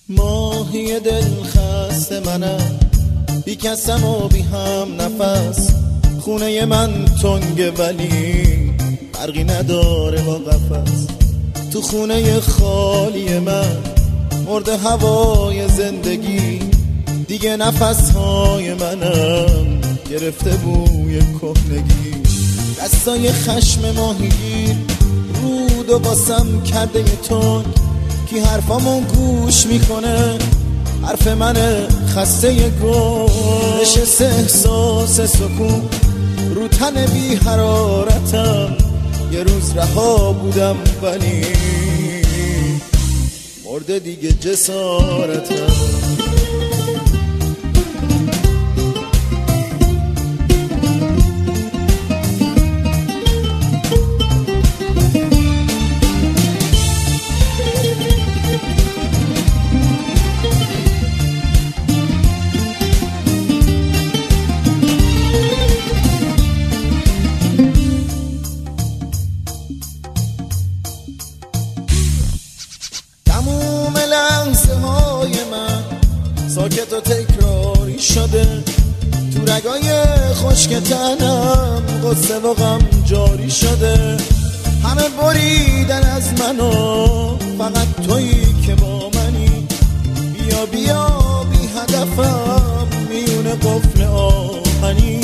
ماهی دل خسته منم، بی کسم و بی هم نفس. خونه من تنگه ولی فرقی نداره با قفس. تو خونه خالی من مرده هوای زندگی، دیگه نفسهای منم گرفته بوی کهنگی. دستای خشم ماهیگیر رود و باسم کرده یه تنگ، کی حرفامو گوش میکنه؟ حرف من خسته گل. نشسته احساس سکون رو تن بی حرارتم. یه روز رها بودم ولی مرده دیگه جسارتم. تموم لحظه های من ساکت و تکراری شده، تو رگای خشک تنم غصه و غم جاری شده. همه بریدن از منو، فقط تویی که با منی. بیا بیا بی هدفم میونه قفل آهنی.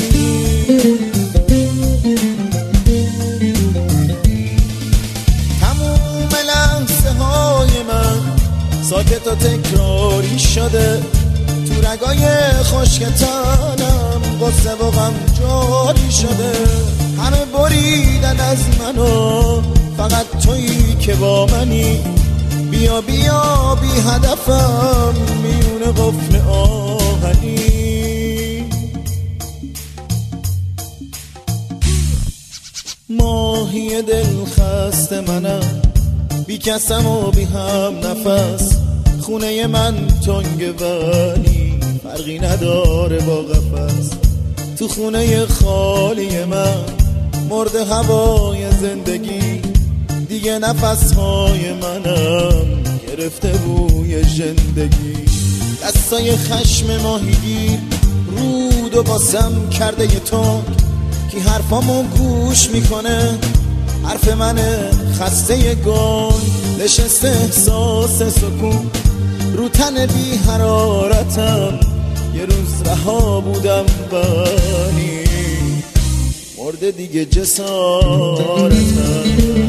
تموم لحظه های من ساکت و تکراری شده، تو رگای خشک تنم غصه و غم جاری شده. همه بریدن از منو، فقط تویی که با منی. بیا بیا بی هدفم میونه قفل آهنی. ماهی دل خسته منم، بی کسم و بی هم نفس. خونه من تنگه ولی فرقی نداره با قفس. تو خونه خالی من مرده هوای زندگی، دیگه نفسهای منم گرفته بوی زندگی. دستای خشم ماهیگیر رود و باسم کرده یه تنگ، کی حرفامو گوش میکنه؟ حرف من خسته گل. نشسته احساس سکون رو تن بی حرارتم. یه روز رها بودم ولی مرده دیگه جسارتم.